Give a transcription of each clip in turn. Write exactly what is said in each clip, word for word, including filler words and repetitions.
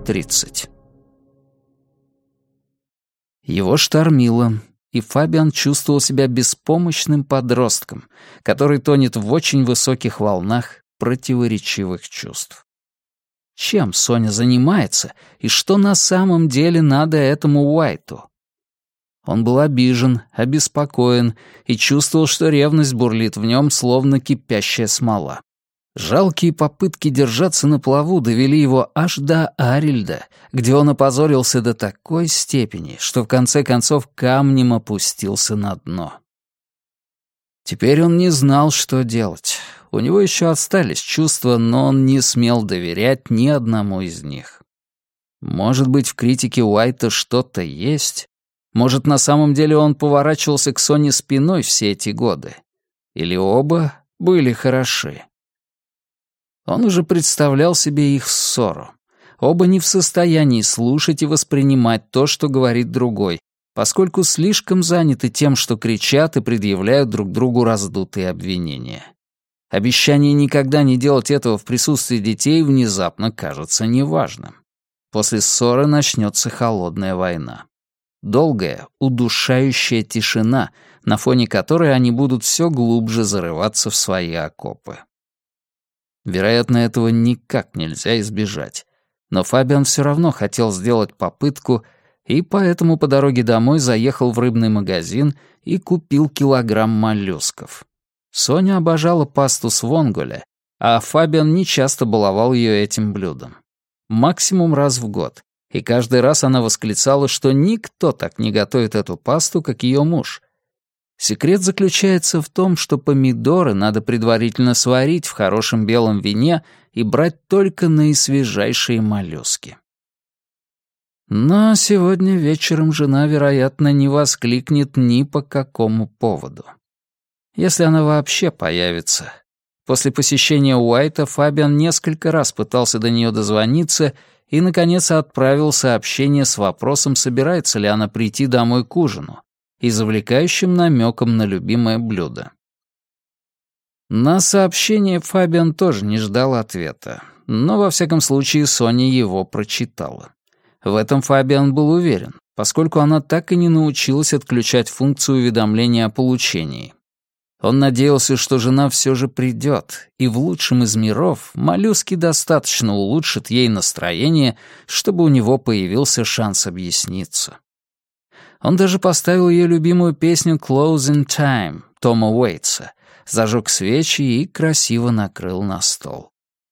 тридцать. Его штормило, и Фабиан чувствовал себя беспомощным подростком, который тонет в очень высоких волнах противоречивых чувств. Чем Соня занимается, и что на самом деле надо этому Уайту? Он был обижен, обеспокоен и чувствовал, что ревность бурлит в нем, словно кипящая смола. Жалкие попытки держаться на плаву довели его аж до Арильда, где он опозорился до такой степени, что в конце концов камнем опустился на дно. Теперь он не знал, что делать. У него еще остались чувства, но он не смел доверять ни одному из них. Может быть, в критике Уайта что-то есть? Может, на самом деле он поворачивался к Соне спиной все эти годы? Или оба были хороши? Он уже представлял себе их ссору. Оба не в состоянии слушать и воспринимать то, что говорит другой, поскольку слишком заняты тем, что кричат и предъявляют друг другу раздутые обвинения. Обещание никогда не делать этого в присутствии детей внезапно кажется неважным. После ссоры начнется холодная война. Долгая, удушающая тишина, на фоне которой они будут все глубже зарываться в свои окопы. Вероятно, этого никак нельзя избежать. Но Фабиан все равно хотел сделать попытку, и поэтому по дороге домой заехал в рыбный магазин и купил килограмм моллюсков. Соня обожала пасту с вонголя, а Фабиан нечасто баловал ее этим блюдом. Максимум раз в год, и каждый раз она восклицала, что никто так не готовит эту пасту, как ее муж. Секрет заключается в том, что помидоры надо предварительно сварить в хорошем белом вине и брать только наисвежайшие моллюски. Но сегодня вечером жена, вероятно, не воскликнет ни по какому поводу. Если она вообще появится. После посещения Уайта Фабиан несколько раз пытался до нее дозвониться и, наконец, отправил сообщение с вопросом, собирается ли она прийти домой к ужину, и завлекающим намеком на любимое блюдо. На сообщение Фабиан тоже не ждал ответа, но, во всяком случае, Соня его прочитала. В этом Фабиан был уверен, поскольку она так и не научилась отключать функцию уведомления о получении. Он надеялся, что жена все же придет, и в лучшем из миров моллюски достаточно улучшат ей настроение, чтобы у него появился шанс объясниться. Он даже поставил ее любимую песню «Closing Time» Тома Уэйтса, зажег свечи и красиво накрыл на стол.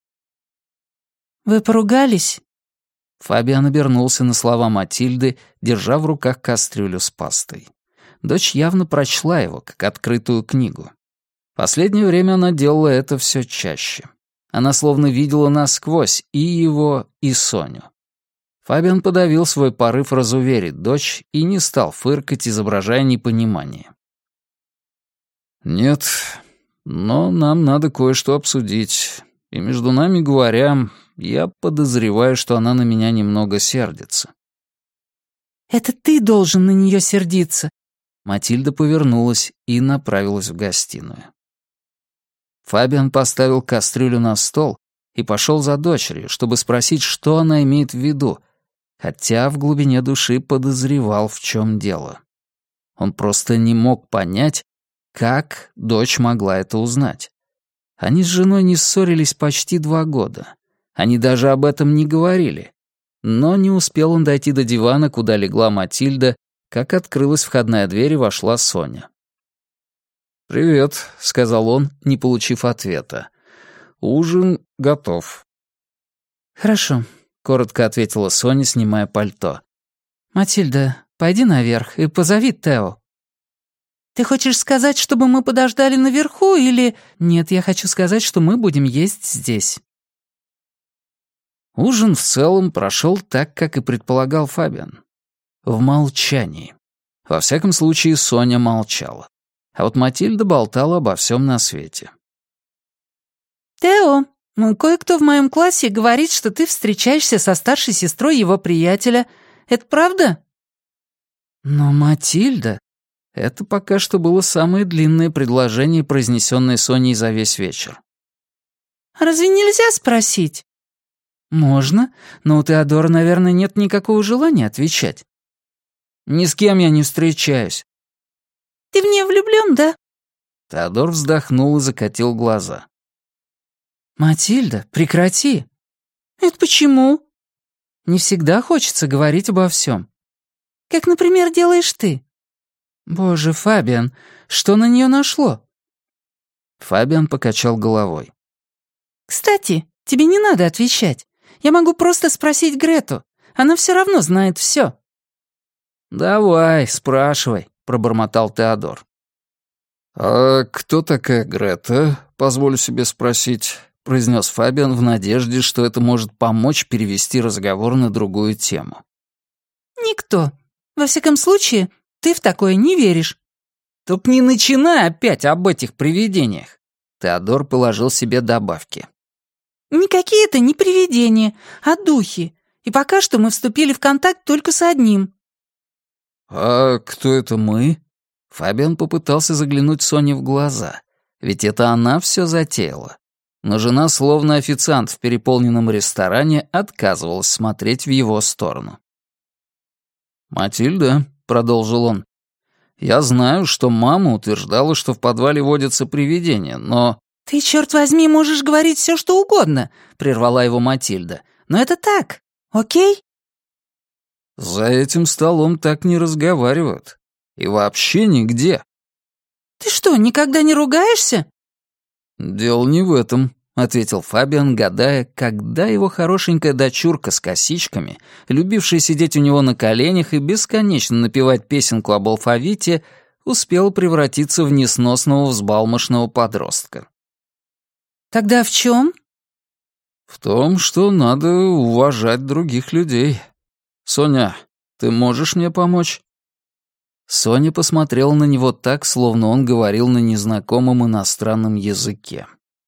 «Вы поругались?» Фабиан обернулся на слова Матильды, держа в руках кастрюлю с пастой. Дочь явно прочла его, как открытую книгу. Последнее время она делала это все чаще. Она словно видела насквозь и его, и Соню. Фабиан подавил свой порыв разуверить дочь и не стал фыркать, изображая непонимание. «Нет, но нам надо кое-что обсудить. И между нами говоря, я подозреваю, что она на меня немного сердится». «Это ты должен на нее сердиться». Матильда повернулась и направилась в гостиную. Фабиан поставил кастрюлю на стол и пошел за дочерью, чтобы спросить, что она имеет в виду, хотя в глубине души подозревал, в чем дело. Он просто не мог понять, как дочь могла это узнать. Они с женой не ссорились почти два года. Они даже об этом не говорили. Но не успел он дойти до дивана, куда легла Матильда, как открылась входная дверь и вошла Соня. «Привет», — сказал он, не получив ответа. «Ужин готов». «Хорошо», — коротко ответила Соня, снимая пальто. «Матильда, пойди наверх и позови Тео». «Ты хочешь сказать, чтобы мы подождали наверху, или...» «Нет, я хочу сказать, что мы будем есть здесь». Ужин в целом прошел так, как и предполагал Фабиан. В молчании. Во всяком случае, Соня молчала. А вот Матильда болтала обо всем на свете. «Тео, кое-кто в моем классе говорит, что ты встречаешься со старшей сестрой его приятеля. Это правда?» «Но Матильда...» Это пока что было самое длинное предложение, произнесенное Соней за весь вечер. «Разве нельзя спросить?» «Можно, но у Теодора, наверное, нет никакого желания отвечать». «Ни с кем я не встречаюсь». «Ты в нее влюблён, да?» Теодор вздохнул и закатил глаза. «Матильда, прекрати». «Это почему?» «Не всегда хочется говорить обо всем». «Как, например, делаешь ты?» «Боже, Фабиан, что на нее нашло?» Фабиан покачал головой. «Кстати, тебе не надо отвечать. Я могу просто спросить Грету. Она все равно знает все». «Давай, спрашивай», — пробормотал Теодор. «А кто такая Грета, позволю себе спросить?» — произнес Фабиан в надежде, что это может помочь перевести разговор на другую тему. «Никто. Во всяком случае, ты в такое не веришь». «Только не начинай опять об этих привидениях!» Теодор положил себе добавки. «Никакие это не привидения, а духи. И пока что мы вступили в контакт только с одним». «А кто это мы?» Фабиан попытался заглянуть Соне в глаза, ведь это она все затеяла. Но жена, словно официант в переполненном ресторане, отказывалась смотреть в его сторону. «Матильда», — продолжил он, — «я знаю, что мама утверждала, что в подвале водятся привидения, но...» «Ты, черт возьми, можешь говорить все, что угодно», — прервала его Матильда. «Но это так, окей?» «За этим столом так не разговаривают. И вообще нигде». «Ты что, никогда не ругаешься?» «Дело не в этом», — ответил Фабиан, гадая, когда его хорошенькая дочурка с косичками, любившая сидеть у него на коленях и бесконечно напевать песенку об алфавите, успела превратиться в несносного взбалмошного подростка. «Тогда в чем?» «В том, что надо уважать других людей. Соня, ты можешь мне помочь?» Соня посмотрела на него так, словно он говорил на незнакомом иностранном языке.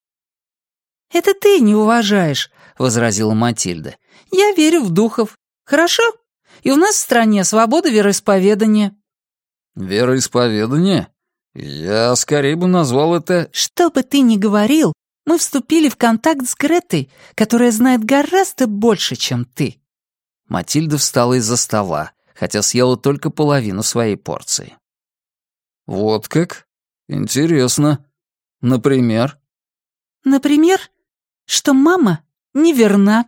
«Это ты не уважаешь», — возразила Матильда. «Я верю в духов. Хорошо? И у нас в стране свобода вероисповедания». «Вероисповедание? Я скорее бы назвал это...» «Что бы ты ни говорил, мы вступили в контакт с Гретой, которая знает гораздо больше, чем ты». Матильда встала из-за стола, хотя съела только половину своей порции. «Вот как? Интересно. Например?» «Например, что мама неверна».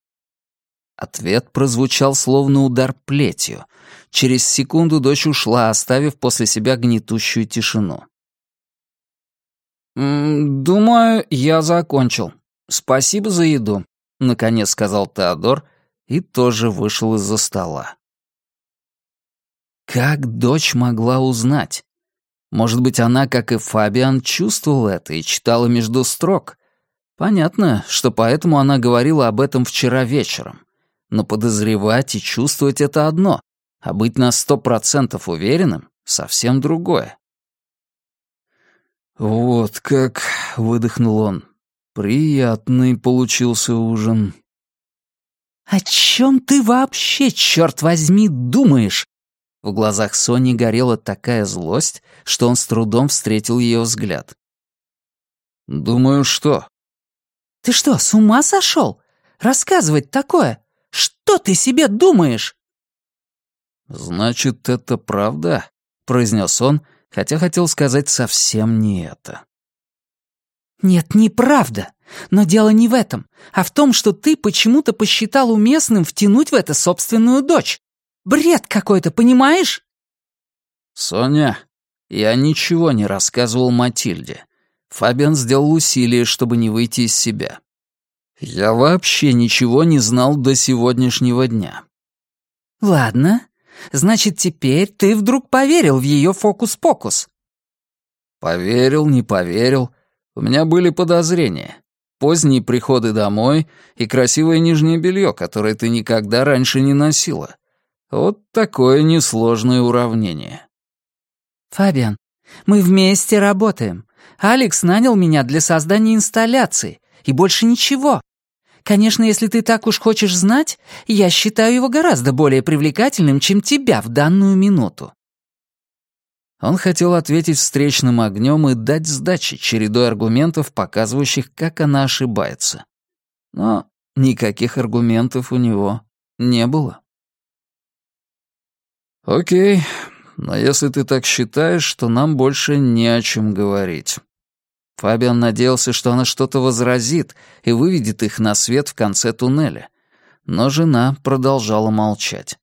Ответ прозвучал словно удар плетью. Через секунду дочь ушла, оставив после себя гнетущую тишину. «Думаю, я закончил. Спасибо за еду», — наконец сказал Теодор и тоже вышел из-за стола. Как дочь могла узнать? Может быть, она, как и Фабиан, чувствовала это и читала между строк? Понятно, что поэтому она говорила об этом вчера вечером. Но подозревать и чувствовать — это одно, а быть на сто процентов уверенным — совсем другое. «Вот как», — выдохнул он, — «приятный получился ужин». «О чем ты вообще, черт возьми, думаешь?» В глазах Сони горела такая злость, что он с трудом встретил ее взгляд. «Думаю, что?» «Ты что, с ума сошел? Рассказывать такое? Что ты себе думаешь?» «Значит, это правда?» — произнес он, хотя хотел сказать совсем не это. «Нет, неправда. Но дело не в этом, а в том, что ты почему-то посчитал уместным втянуть в это собственную дочь. Бред какой-то, понимаешь?» «Соня, я ничего не рассказывал Матильде. Фабиан сделал усилие, чтобы не выйти из себя. Я вообще ничего не знал до сегодняшнего дня». «Ладно. Значит, теперь ты вдруг поверил в ее фокус-покус». «Поверил, не поверил. У меня были подозрения. Поздние приходы домой и красивое нижнее белье, которое ты никогда раньше не носила. Вот такое несложное уравнение». «Фабиан, мы вместе работаем. Алекс нанял меня для создания инсталляции, и больше ничего. Конечно, если ты так уж хочешь знать, я считаю его гораздо более привлекательным, чем тебя в данную минуту». Он хотел ответить встречным огнем и дать сдачи чередой аргументов, показывающих, как она ошибается. Но никаких аргументов у него не было. «Окей, но если ты так считаешь, то нам больше не о чем говорить». Фабиан надеялся, что она что-то возразит и выведет их на свет в конце туннеля, но жена продолжала молчать.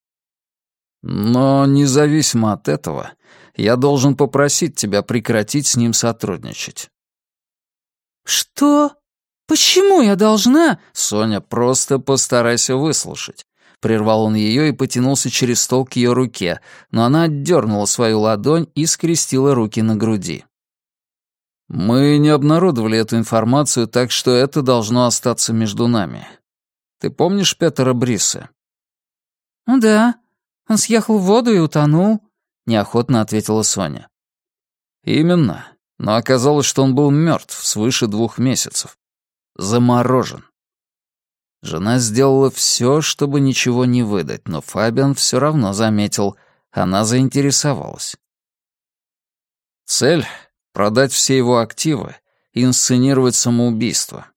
«Но независимо от этого, я должен попросить тебя прекратить с ним сотрудничать». «Что? Почему я должна?» «Соня, просто постарайся выслушать». Прервал он ее и потянулся через стол к ее руке, но она отдернула свою ладонь и скрестила руки на груди. «Мы не обнародовали эту информацию, так что это должно остаться между нами. Ты помнишь Петера Бриса?» «Ну да, он съехал в воду и утонул», — неохотно ответила Соня. «Именно, но оказалось, что он был мертв свыше двух месяцев. Заморожен». Жена сделала все, чтобы ничего не выдать, но Фабиан все равно заметил, она заинтересовалась. Цель — продать все его активы и инсценировать самоубийство.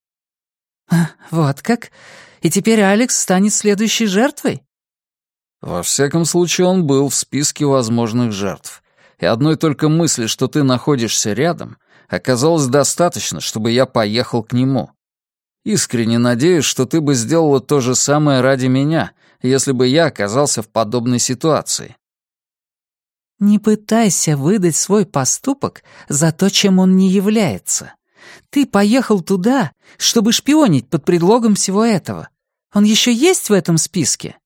«Вот как? И теперь Алекс станет следующей жертвой?» Во всяком случае, он был в списке возможных жертв. И одной только мысли, что ты находишься рядом, оказалось достаточно, чтобы я поехал к нему. Искренне надеюсь, что ты бы сделала то же самое ради меня, если бы я оказался в подобной ситуации. «Не пытайся выдать свой поступок за то, чем он не является. Ты поехал туда, чтобы шпионить под предлогом всего этого. Он еще есть в этом списке?»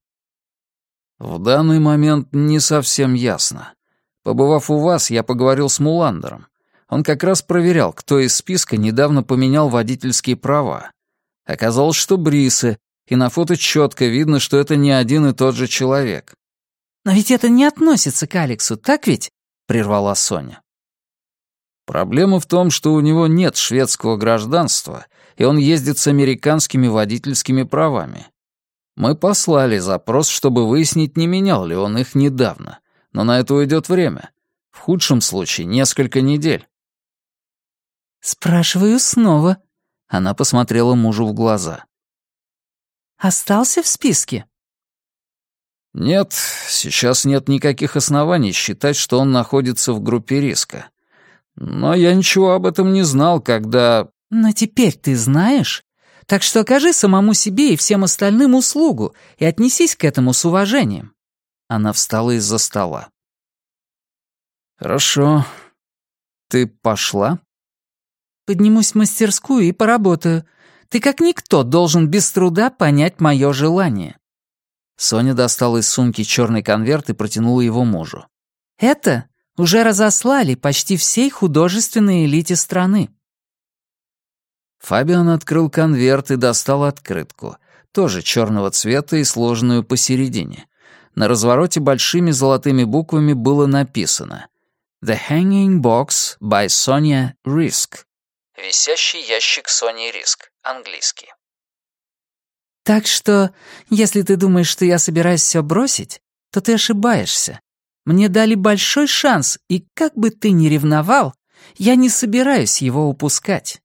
В данный момент не совсем ясно. Побывав у вас, я поговорил с Муландером. Он как раз проверял, кто из списка недавно поменял водительские права. Оказалось, что Брисы, и на фото четко видно, что это не один и тот же человек. «Но ведь это не относится к Алексу, так ведь?» — прервала Соня. Проблема в том, что у него нет шведского гражданства, и он ездит с американскими водительскими правами. Мы послали запрос, чтобы выяснить, не менял ли он их недавно, но на это уйдет время. В худшем случае несколько недель. «Спрашиваю снова». Она посмотрела мужу в глаза. «Остался в списке?» «Нет, сейчас нет никаких оснований считать, что он находится в группе риска. Но я ничего об этом не знал, когда...» «Но теперь ты знаешь? Так что окажи самому себе и всем остальным услугу и отнесись к этому с уважением». Она встала из-за стола. «Хорошо. Ты пошла?» «Поднимусь в мастерскую и поработаю. Ты как никто должен без труда понять мое желание». Соня достала из сумки черный конверт и протянула его мужу. «Это уже разослали почти всей художественной элите страны». Фабиан открыл конверт и достал открытку, тоже черного цвета и сложенную посередине. На развороте большими золотыми буквами было написано «The Hanging Box by Sonia Risk». «Висящий ящик Сони Риск», английский. «Так что, если ты думаешь, что я собираюсь все бросить, то ты ошибаешься. Мне дали большой шанс, и как бы ты ни ревновал, я не собираюсь его упускать».